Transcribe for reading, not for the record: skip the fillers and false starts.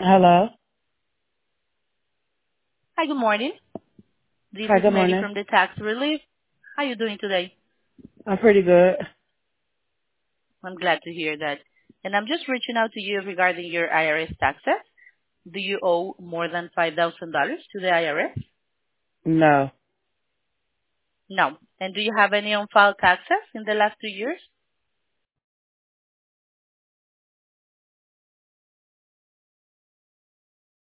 Hello. Hi, good morning. This Hi, is good Manny morning. from the Tax Relief. How are you doing today? I'm pretty good. I'm glad to hear that. And I'm just reaching out to you regarding your IRS taxes. Do you owe more than $5,000 to the IRS? No. No. And do you have any on-file taxes in the last 2 years?